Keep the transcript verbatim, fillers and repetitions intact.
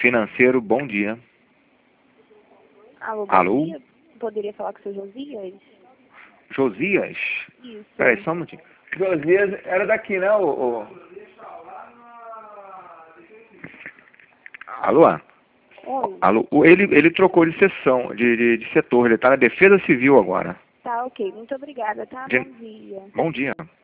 Financeiro, bom dia. Alô, bom Alô? dia. Poderia falar com o seu Josias? Josias? Isso. Peraí, só um minutinho. Josias era daqui, né? O, o... Alô? Oi. Alô? O- Ele, ele trocou de sessão, de, de, de setor. Ele está na Defesa Civil agora. Tá, ok. Muito obrigada, tá? De- Bom dia. Bom dia.